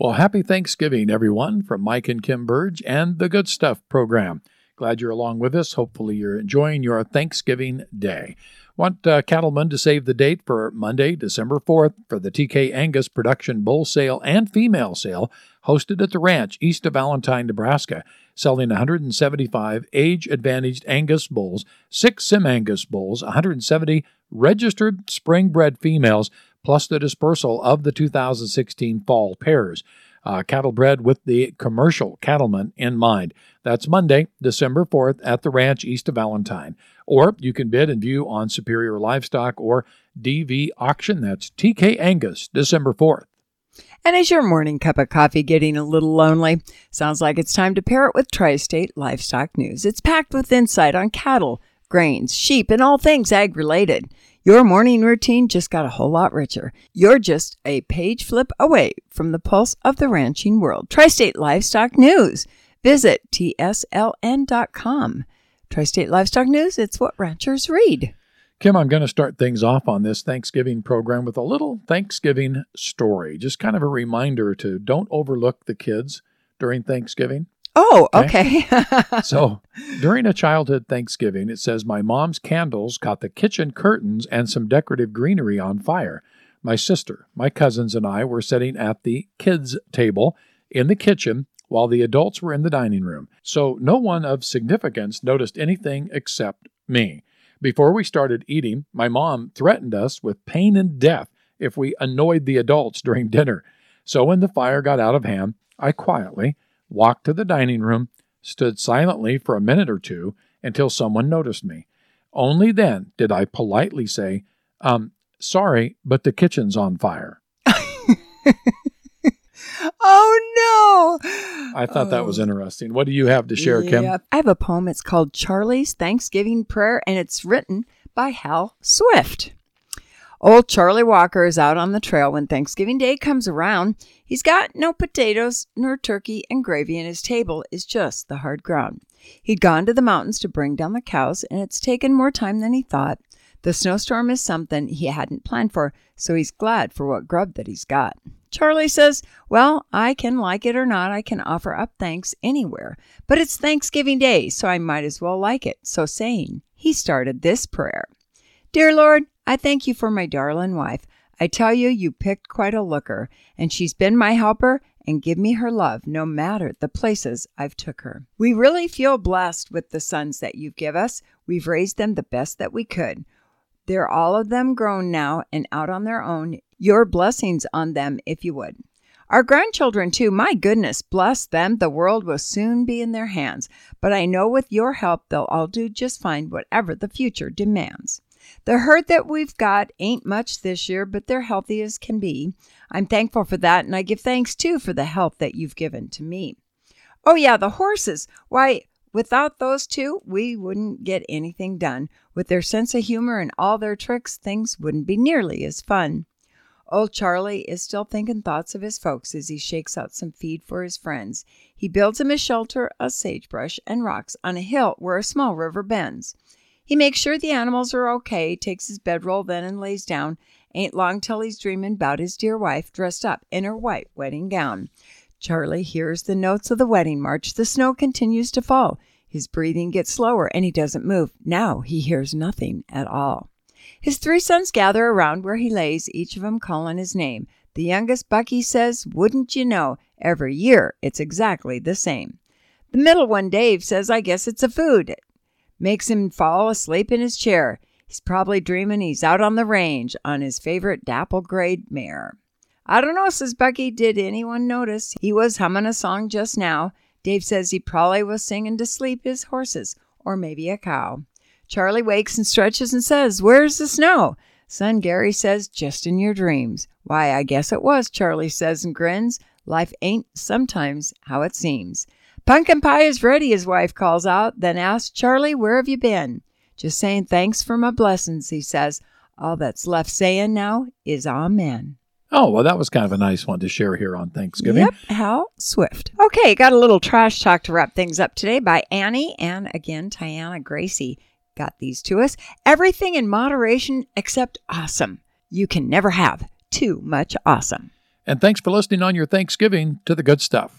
Well, happy Thanksgiving, everyone, from Mike and Kim Burge and the Good Stuff program. Glad you're along with us. Hopefully you're enjoying your Thanksgiving day. Want cattlemen to save the date for Monday, December 4th for the TK Angus production bull sale and female sale hosted at the ranch east of Valentine, Nebraska, selling 175 age-advantaged Angus bulls, 6 Sim Angus bulls, 170 registered spring-bred females, plus the dispersal of the 2016 fall pairs. Cattle bred with the commercial cattleman in mind. That's Monday, December 4th at the ranch east of Valentine. Or you can bid and view on Superior Livestock or DV Auction. That's TK Angus, December 4th. And is your morning cup of coffee getting a little lonely? Sounds like it's time to pair it with Tri-State Livestock News. It's packed with insight on cattle, grains, sheep, and all things ag-related. Your morning routine just got a whole lot richer. You're just a page flip away from the pulse of the ranching world. Tri-State Livestock News. Visit tsln.com. Tri-State Livestock News, it's what ranchers read. Kim, I'm going to start things off on this Thanksgiving program with a little Thanksgiving story. Just kind of a reminder to don't overlook the kids during Thanksgiving. Oh, okay. So during a childhood Thanksgiving, it says, my mom's candles caught the kitchen curtains and some decorative greenery on fire. My sister, my cousins, and I were sitting at the kids' table in the kitchen while the adults were in the dining room. So no one of significance noticed anything except me. Before we started eating, my mom threatened us with pain and death if we annoyed the adults during dinner. So when the fire got out of hand, I quietly walked to the dining room, stood silently for a minute or two until someone noticed me. Only then did I politely say, sorry, but the kitchen's on fire. Oh, no. I thought that was interesting. What do you have to share, Kim? I have a poem. It's called Charlie's Thanksgiving Prayer, and it's written by Hal Swift. Old Charlie Walker is out on the trail when Thanksgiving Day comes around. He's got no potatoes nor turkey and gravy, and his table is just the hard ground. He'd gone to the mountains to bring down the cows, and it's taken more time than he thought. The snowstorm is something he hadn't planned for, so he's glad for what grub that he's got. Charlie says, well, I can like it or not. I can offer up thanks anywhere. But it's Thanksgiving Day, so I might as well like it. So saying, he started this prayer. Dear Lord, I thank you for my darling wife. I tell you, you picked quite a looker, and she's been my helper and give me her love no matter the places I've took her. We really feel blessed with the sons that you've give us. We've raised them the best that we could. They're all of them grown now and out on their own. Your blessings on them, if you would. Our grandchildren, too, my goodness, bless them. The world will soon be in their hands. But I know with your help, they'll all do just fine, whatever the future demands. The herd that we've got ain't much this year, but they're healthy as can be. I'm thankful for that, and I give thanks, too, for the help that you've given to me. Oh, yeah, the horses. Why, without those two, we wouldn't get anything done. With their sense of humor and all their tricks, things wouldn't be nearly as fun. Old Charlie is still thinking thoughts of his folks as he shakes out some feed for his friends. He builds him a shelter of sagebrush and rocks on a hill where a small river bends. He makes sure the animals are okay, takes his bedroll then and lays down. Ain't long till he's dreaming about his dear wife dressed up in her white wedding gown. Charlie hears the notes of the wedding march. The snow continues to fall. His breathing gets slower and he doesn't move. Now he hears nothing at all. His 3 sons gather around where he lays, each of them calling his name. The youngest, Bucky, says, wouldn't you know, every year it's exactly the same. The middle one, Dave, says, I guess it's a food. Makes him fall asleep in his chair. He's probably dreaming he's out on the range on his favorite dapple-grayed mare. I don't know, says Bucky, did anyone notice? He was humming a song just now. Dave says he probably was singing to sleep his horses, or maybe a cow. Charlie wakes and stretches and says, where's the snow? Son Gary says, just in your dreams. Why, I guess it was, Charlie says and grins. Life ain't sometimes how it seems. Pumpkin pie is ready, his wife calls out, then asks, Charlie, where have you been? Just saying thanks for my blessings, he says. All that's left saying now is amen. Oh, well, that was kind of a nice one to share here on Thanksgiving. Yep, Hal Swift. Okay, got a little trash talk to wrap things up today by Annie and, again, Tiana Gracie. Got these to us. Everything in moderation except awesome. You can never have too much awesome. And thanks for listening on your Thanksgiving to the good stuff.